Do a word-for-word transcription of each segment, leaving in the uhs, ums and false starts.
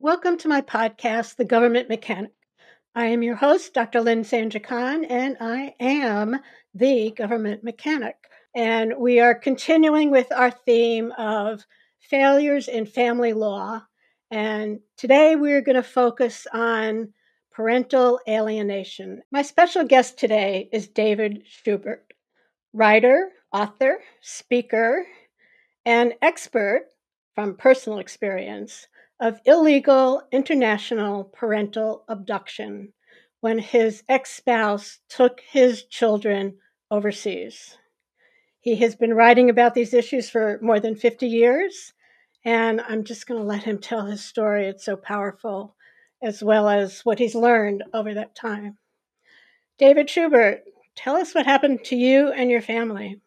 Welcome to my podcast, The Government Mechanic. I am your host, Doctor Lynn Sandra Khan, and I am the Government Mechanic. And we are continuing with our theme of failures in family law. And today we're going to focus on parental alienation. My special guest today is David Schubert, writer, author, speaker, and expert from personal experience of illegal international parental abduction when his ex-spouse took his children overseas. He has been writing about these issues for more than fifty years, and I'm just going to let him tell his story. It's so powerful, as well as what he's learned over that time. David Schubert, tell us what happened to you and your family.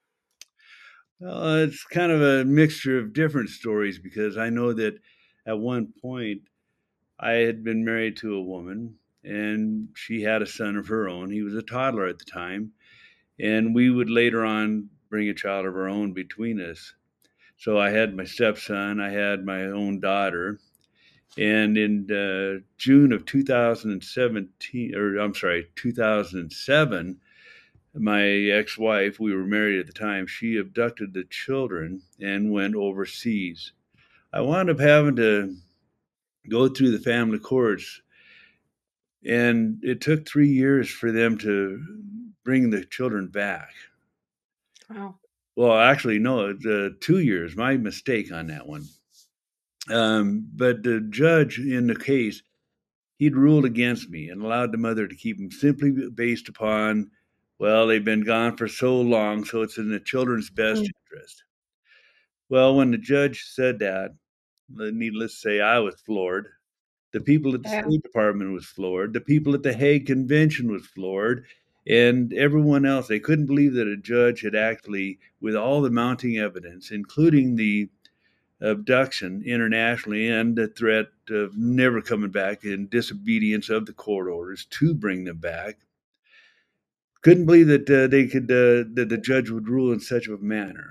Well, it's kind of a mixture of different stories because I know that at one point I had been married to a woman and she had a son of her own. He was a toddler at the time, and we would later on bring a child of our own between us. So I had my stepson, I had my own daughter, and in uh, June of two thousand seventeen, or I'm sorry, two thousand seven, my ex-wife, we were married at the time, she abducted the children and went overseas. I wound up having to go through the family courts, and it took three years for them to bring the children back. Wow. Well, actually, no, uh, two years. My mistake on that one. Um, but the judge in the case, he'd ruled against me and allowed the mother to keep them simply based upon, well, they've been gone for so long, so it's in the children's best Mm. interest. Well, when the judge said that, needless to say, I was floored. The people at the Yeah. State Department was floored. The people at the Hague Convention was floored. And everyone else, they couldn't believe that a judge had actually, with all the mounting evidence, including the abduction internationally and the threat of never coming back in disobedience of the court orders to bring them back, couldn't believe that uh, they could uh, that the judge would rule in such a manner.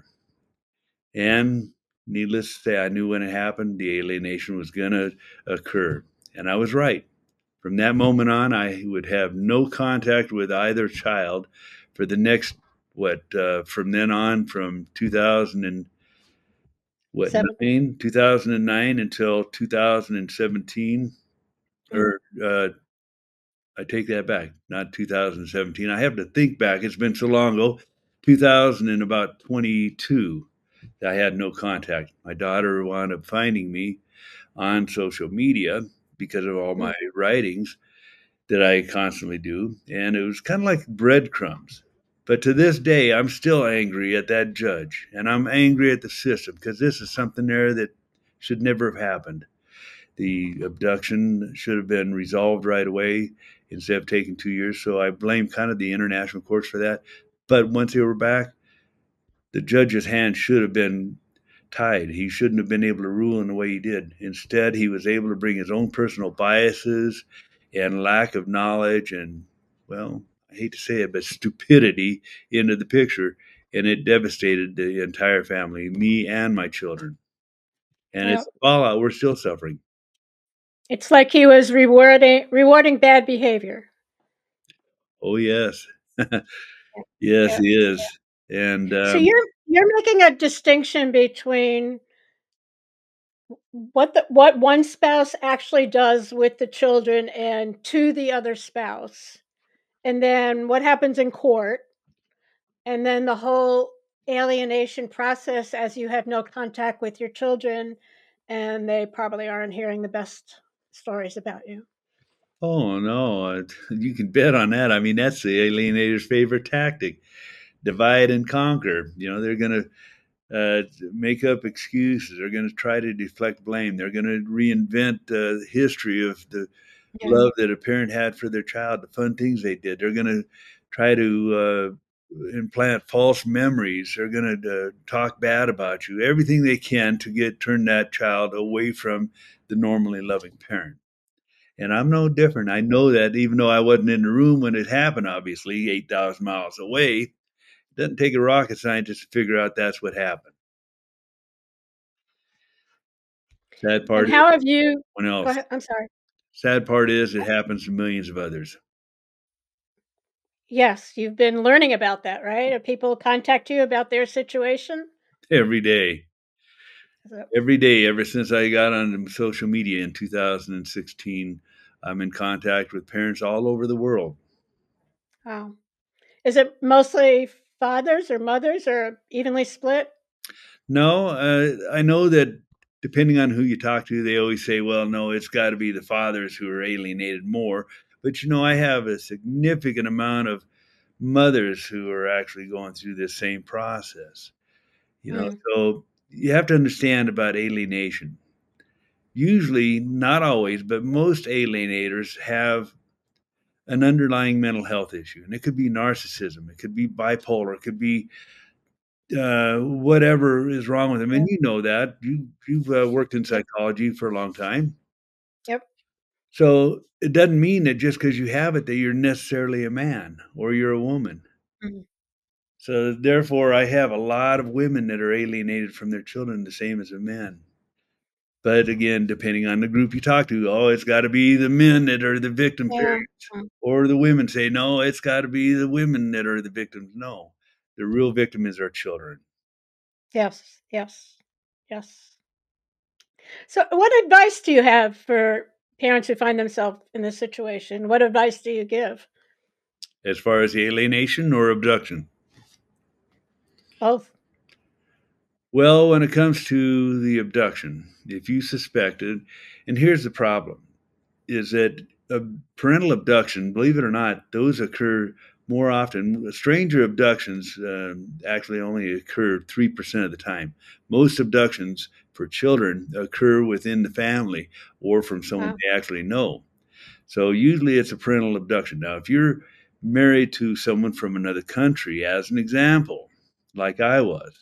And needless to say, I knew when it happened, the alienation was going to occur. And I was right. From that moment on, I would have no contact with either child for the next, what, uh, from then on, from two thousand and what, Seven. nine, two thousand nine until two thousand seventeen, Mm. or uh, I take that back, not two thousand seventeen. I have to think back. It's been so long ago. two thousand and about twenty-two. I had no contact. My daughter wound up finding me on social media because of all Mm. my writings that I constantly do, and it was kind of like breadcrumbs. But to this day, I'm still angry at that judge, and I'm angry at the system because this is something there that should never have happened. The abduction should have been resolved right away instead of taking two years. So I blame kind of the international courts for that. But once they were back, the judge's hand should have been tied. He shouldn't have been able to rule in the way he did. Instead, he was able to bring his own personal biases and lack of knowledge and, well, I hate to say it, but stupidity into the picture. And it devastated the entire family, me and my children. And Yeah. it's a fallout we're still suffering. It's like he was rewarding rewarding bad behavior. Oh, yes. Yes, Yeah. he is. And So um, you're you're making a distinction between what the what one spouse actually does with the children and to the other spouse, and then what happens in court, and then the whole alienation process as you have no contact with your children and they probably aren't hearing the best stories about you. oh, no, uh, you can bet on that. I mean, that's the alienator's favorite tactic, divide and conquer. You know, they're going to uh, make up excuses. They're going to try to deflect blame. They're going to reinvent uh, the history of the Yeah. love that a parent had for their child, the fun things they did. They're going to try to uh, implant false memories. They're going to uh, talk bad about you. Everything they can to get turn that child away from the normally loving parent. And I'm no different. I know that even though I wasn't in the room when it happened, obviously, eight thousand miles away, it doesn't take a rocket scientist to figure out that's what happened. Sad And part is how have you someone Go else. ahead, I'm sorry. Sad part is it happens to millions of others Yes, you've been learning about that, right? Have people contact you about their situation? every day. So Every day, ever since I got on social media in two thousand sixteen, I'm in contact with parents all over the world. Wow. Is it mostly fathers or mothers or evenly split? No, uh, I know that depending on who you talk to, they always say, well, no, it's got to be the fathers who are alienated more. But, you know, I have a significant amount of mothers who are actually going through this same process. You know, Mm, so you have to understand about alienation. Usually, not always, but most alienators have an underlying mental health issue. And it could be narcissism, it could be bipolar, it could be uh, whatever is wrong with them. yeah. And you know that. You, you've uh, worked in psychology for a long time. Yep. So it doesn't mean that just because you have it that you're necessarily a man or you're a woman. Mhm. So therefore, I have a lot of women that are alienated from their children, the same as the men. But again, depending on the group you talk to, oh, it's got to be the men that are the victim Yeah. parents, Mm. or the women say, no, it's got to be the women that are the victims. No, the real victim is our children. Yes, yes, yes. So, what advice do you have for parents who find themselves in this situation? What advice do you give? As far as the alienation or abduction, Both. well, when it comes to the abduction, if you suspect it, and here's the problem, is that a parental abduction, believe it or not, those occur more often. Stranger abductions um, actually only occur three percent of the time. Most abductions for children occur within the family or from someone Wow. they actually know. So usually it's a parental abduction. Now, if you're married to someone from another country, as an example, like I was,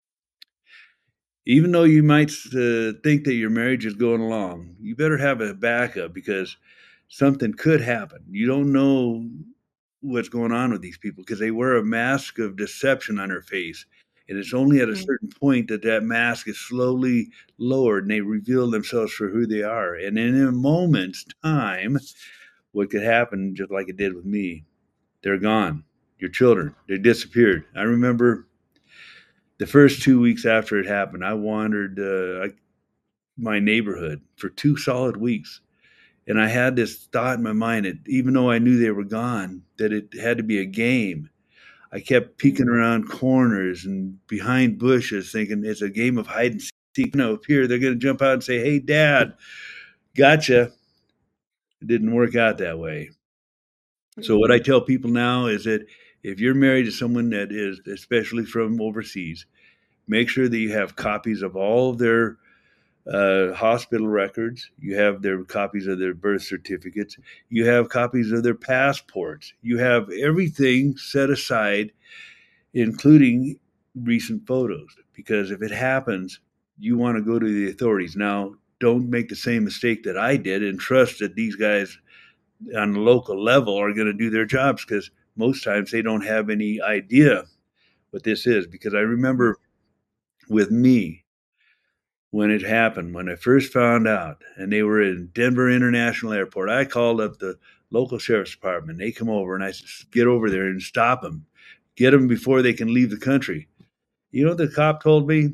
even though you might uh, think that your marriage is going along, you better have a backup because something could happen. You don't know what's going on with these people because they wear a mask of deception on their face. And it's only at a Mm, certain point that that mask is slowly lowered and they reveal themselves for who they are. And in a moment's time, what could happen, just like it did with me, they're gone. Your children, they disappeared. I remember the first two weeks after it happened, I wandered uh, my neighborhood for two solid weeks. And I had this thought in my mind that even though I knew they were gone, that it had to be a game. I kept mm, peeking around corners and behind bushes, thinking it's a game of hide and seek. No, up here they're going to jump out and say, "Hey, Dad, gotcha." It didn't work out that way. So what mm, I tell people now is that if you're married to someone that is, especially from overseas, make sure that you have copies of all of their uh, hospital records. You have their copies of their birth certificates. You have copies of their passports. You have everything set aside, including recent photos. Because if it happens, you want to go to the authorities. Now, don't make the same mistake that I did and trust that these guys on the local level are going to do their jobs because most times they don't have any idea what this is. Because I mm. remember with me, when it happened, when I first found out, and they were in Denver International Airport, I called up the local sheriff's department. They come over, and I said, "Get over there and stop them. Get them before they can leave the country." You know what the cop told me?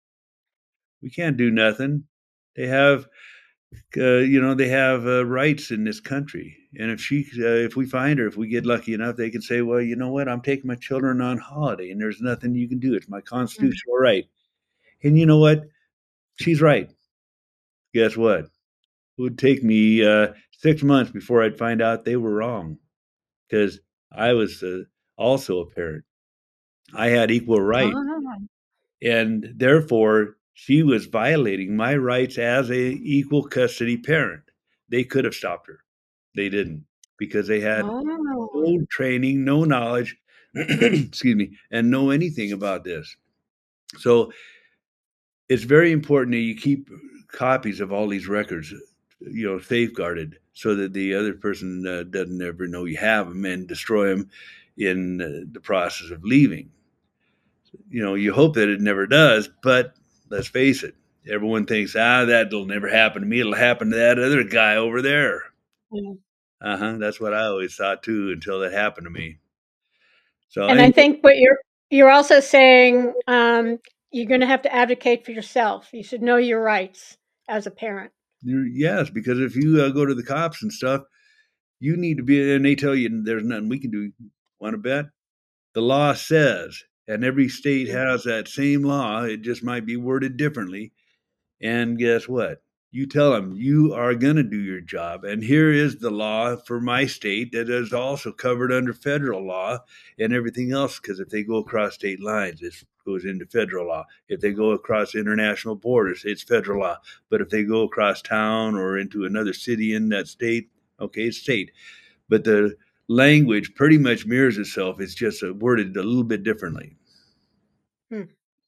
We can't do nothing. They have, uh, you know, they have uh, rights in this country, and if she, uh, if we find her, if we get lucky enough, they can say, "Well, you know what? I'm taking my children on holiday, and there's nothing you can do. It's my Mm. constitutional right." And you know what? She's right. Guess what? It would take me uh, six months before I'd find out they were wrong because I was uh, also a parent. I had equal right, Ah, and therefore she was violating my rights as a equal custody parent. They could have stopped her. They didn't because they had oh, no training, no knowledge, excuse me, and know anything about this. So it's very important that you keep copies of all these records, you know, safeguarded so that the other person uh, doesn't ever know you have them and destroy them in uh, the process of leaving. You know, you hope that it never does, but let's face it, Everyone thinks, ah, that'll never happen to me. It'll happen to that other guy over there. Yeah. Uh-huh. That's what I always thought too, until it happened to me. So And I anyway, think what you're you're also saying, um, you're going to have to advocate for yourself. You should know your rights as a parent. yes, because if you uh, go to the cops and stuff, you need to be, and they tell you there's nothing we can do. Want to bet? The law says, and every state Mm. has that same law. It just might be worded differently. And guess what? You tell them you are going to do your job. And here is the law for my state that is also covered under federal law and everything else. Because if they go across state lines, it goes into federal law. If they go across international borders, it's federal law. But if they go across town or into another city in that state, okay, it's state. But the language pretty much mirrors itself. It's just worded a little bit differently. Hmm.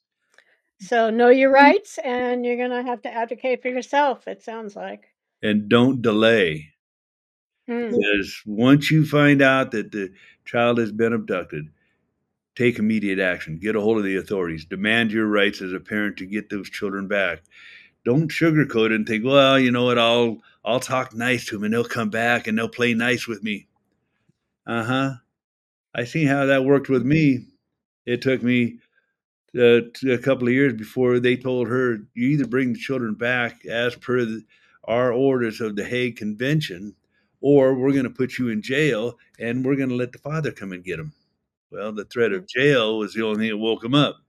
So know your rights, and you're going to have to advocate for yourself, it sounds like. And don't delay. Hmm. Because once you find out that the child has been abducted, take immediate action. Get a hold of the authorities. Demand your rights as a parent to get those children back. Don't sugarcoat it and think, well, you know what, I'll I'll talk nice to them and they'll come back and they'll play nice with me. Uh-huh. I seen how that worked with me. It took me uh, a couple of years before they told her, you either bring the children back as per the, our orders of the Hague Convention, or we're going to put you in jail and we're going to let the father come and get them. Well, the threat of jail was the only thing that woke them up.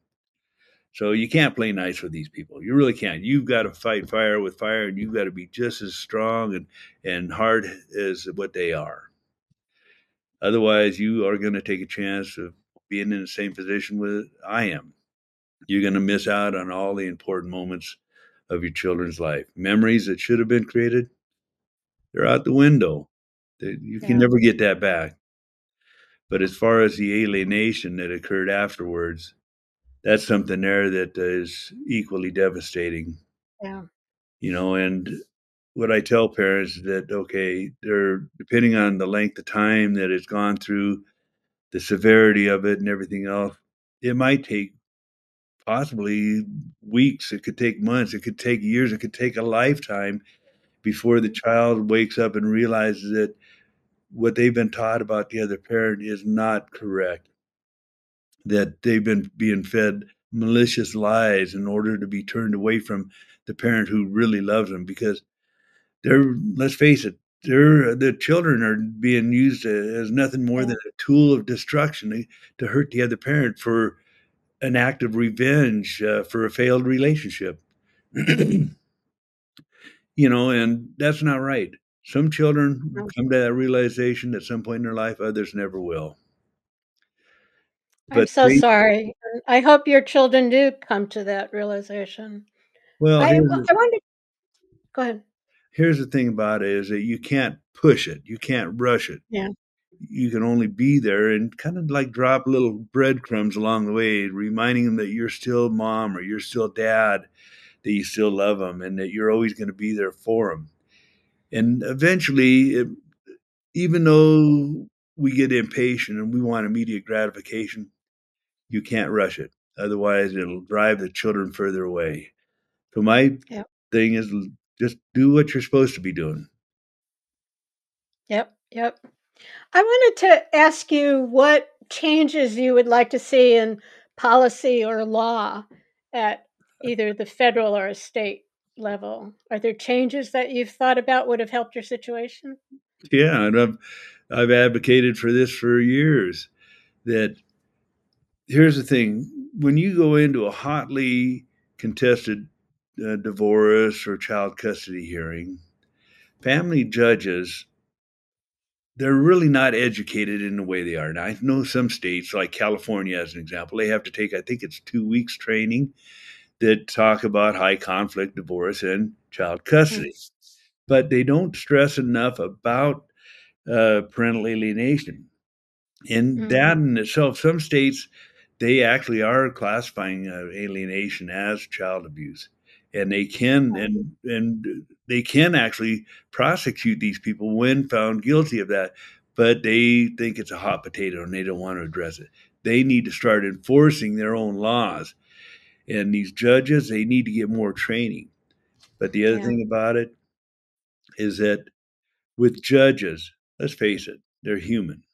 So you can't play nice with these people. You really can't. You've got to fight fire with fire, and you've got to be just as strong and, and hard as what they are. Otherwise, you are going to take a chance of being in the same position with I am. You're going to miss out on all the important moments of your children's life. Memories that should have been created, they're out the window. They, you can Yeah. never get that back. But as far as the alienation that occurred afterwards, that's something there that is equally devastating. Yeah. You know, and what I tell parents is that, okay, they're depending on the length of time that it's gone through, the severity of it and everything else, it might take possibly weeks, it could take months, it could take years, it could take a lifetime before the child wakes up and realizes that what they've been taught about the other parent is not correct, that they've been being fed malicious lies in order to be turned away from the parent who really loves them. Because they're, let's face it, they're, the children are being used as nothing more Yeah. than a tool of destruction to, to hurt the other parent for an act of revenge uh, for a failed relationship. You know, and that's not right. Some children No. come to that realization at some point in their life, others never will. I'm But so they, sorry. And I hope your children do come to that realization. well, I here's the, I wanted go ahead. here's the thing about it is that you can't push it, you can't rush it. Yeah. You can only be there and kind of like drop little breadcrumbs along the way, reminding them that you're still mom or you're still dad, that you still love them, and that you're always going to be there for them. And eventually, it, even though we get impatient and we want immediate gratification, you can't rush it. Otherwise, it'll drive the children further away. So my Yep. thing is just do what you're supposed to be doing. Yep. Yep. I wanted to ask you what changes you would like to see in policy or law at either the federal or a state level. Are there changes that you've thought about would have helped your situation? Yeah, and I've I've advocated for this for years. That here's the thing: when you go into a hotly contested uh, divorce or child custody hearing, family judges, they're really not educated in the way they are. Now, I know some states, like California as an example, they have to take, I think it's two weeks training that talk about high conflict divorce and child Mm. custody. But they don't stress enough about uh, parental alienation. And Mm. that in itself, some states, they actually are classifying uh, alienation as child abuse. And they can and and they can actually prosecute these people when found guilty of that, but they think it's a hot potato and they don't want to address it. They need to start enforcing their own laws. And these judges, they need to get more training. But the other Yeah. thing about it is that with judges, let's face it, they're human.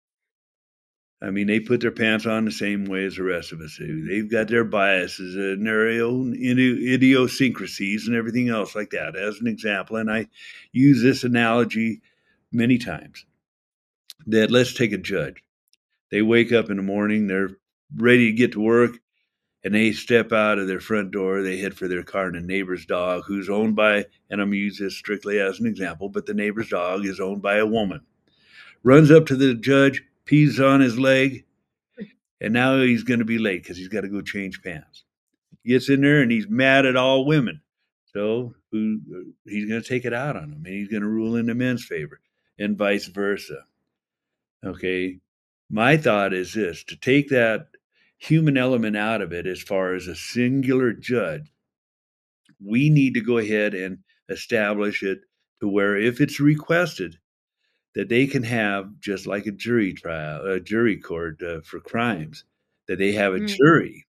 I mean, they put their pants on the same way as the rest of us do. They've got their biases and their own idiosyncrasies and everything else like that, as an example. And I use this analogy many times that let's take a judge. They wake up in the morning, they're ready to get to work, and they step out of their front door. They head for their car, and the neighbor's dog, who's owned by, and I'm going to use this strictly as an example, but the neighbor's dog is owned by a woman, runs up to the judge, pees on his leg, and now he's going to be late because he's got to go change pants. He gets in there and he's mad at all women. So who, he's going to take it out on them, and he's going to rule in the men's favor, and vice versa. Okay. My thought is this: to take that human element out of it as far as a singular judge, we need to go ahead and establish it to where if it's requested, that they can have, just like a jury trial, a jury court uh, for crimes, that they have a Mm. jury.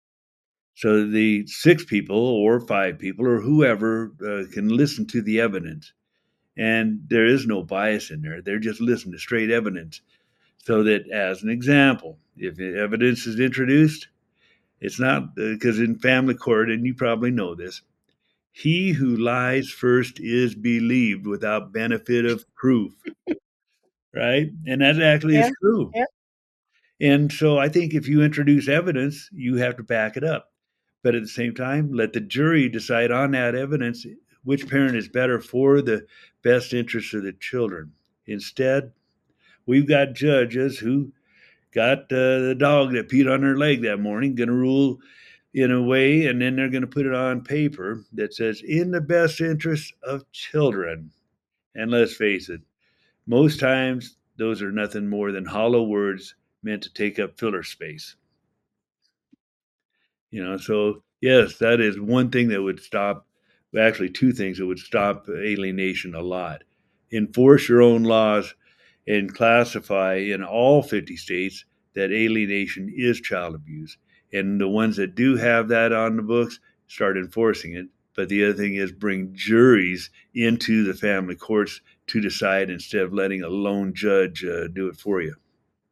So the six people or five people or whoever uh, can listen to the evidence. And there is no bias in there. They're just listening to straight evidence. So that, as an example, if evidence is introduced, it's not because uh, in family court, and you probably know this, he who lies first is believed without benefit of proof, right? And that actually is Yeah. true. Yeah. And so I think if you introduce evidence, you have to back it up. But at the same time, let the jury decide on that evidence which parent is better for the best interest of the children. Instead, we've got judges who got uh, the dog that peed on their leg that morning, going to rule in a way, and then they're going to put it on paper that says, in the best interest of children. And let's face it, most times those are nothing more than hollow words meant to take up filler space. You know, so yes, that is one thing that would stop, actually, two things that would stop alienation a lot. Enforce your own laws and classify in all fifty states that alienation is child abuse. And the ones that do have that on the books, start enforcing it. But the other thing is bring juries into the family courts to decide instead of letting a lone judge uh, do it for you.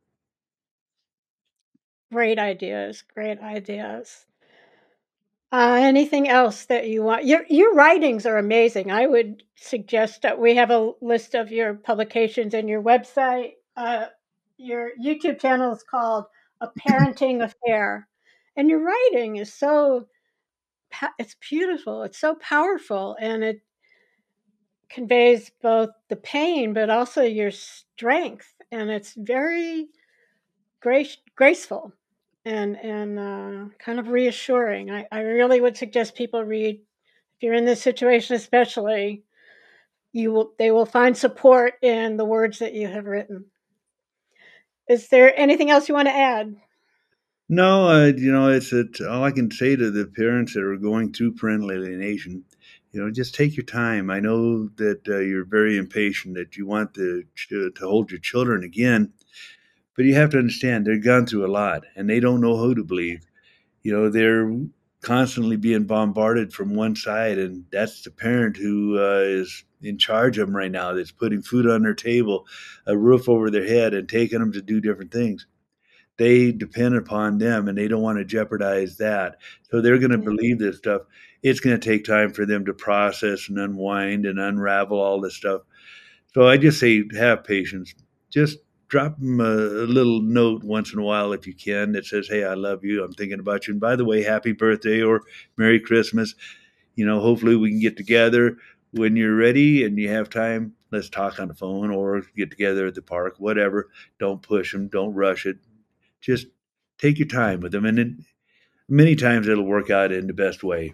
Great ideas. Great ideas. Uh, anything else that you want? Your your writings are amazing. I would suggest that we have a list of your publications and your website. Uh, your YouTube channel is called A Parenting Affair, and your writing is so it's beautiful. It's so powerful, and it conveys both the pain but also your strength, and it's very grace, graceful and and uh, kind of reassuring. I, I really would suggest people read. If you're in this situation, especially, you will they will find support in the words that you have written. Is there anything else you want to add? No, uh, you know, it's, it's all I can say to the parents that are going through parental alienation. You know, just take your time. I know that uh, you're very impatient, that you want the, to hold your children again, but you have to understand they've gone through a lot and they don't know who to believe. You know, they're constantly being bombarded from one side, and that's the parent who uh, is in charge of them right now, that's putting food on their table, a roof over their head, and taking them to do different things. They depend upon them and they don't want to jeopardize that. So they're going to Yeah. believe this stuff. It's going to take time for them to process and unwind and unravel all this stuff. So I just say have patience. Just drop them a, a little note once in a while if you can that says, hey, I love you. I'm thinking about you. And by the way, happy birthday or Merry Christmas. You know, hopefully we can get together when you're ready and you have time. Let's talk on the phone or get together at the park, whatever. Don't push them. Don't rush it. Just take your time with them, and then many times it'll work out in the best way.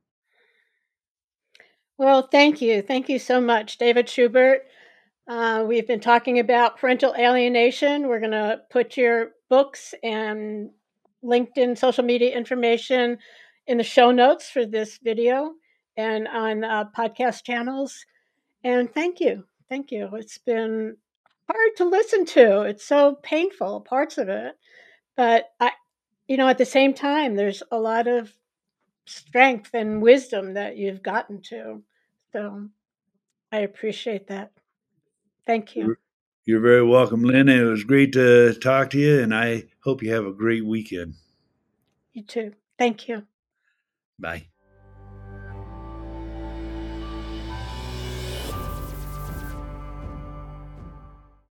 Well, thank you. Thank you so much, David Schubert. Uh, we've been talking about parental alienation. We're going to put your books and LinkedIn social media information in the show notes for this video and on uh, podcast channels. And thank you. Thank you. It's been hard to listen to. It's so painful, parts of it. But I, you know, at the same time, there's a lot of strength and wisdom that you've gotten to. So I appreciate that. Thank you. You're, you're very welcome, Lynn. It was great to talk to you, and I hope you have a great weekend. You too. Thank you. Bye.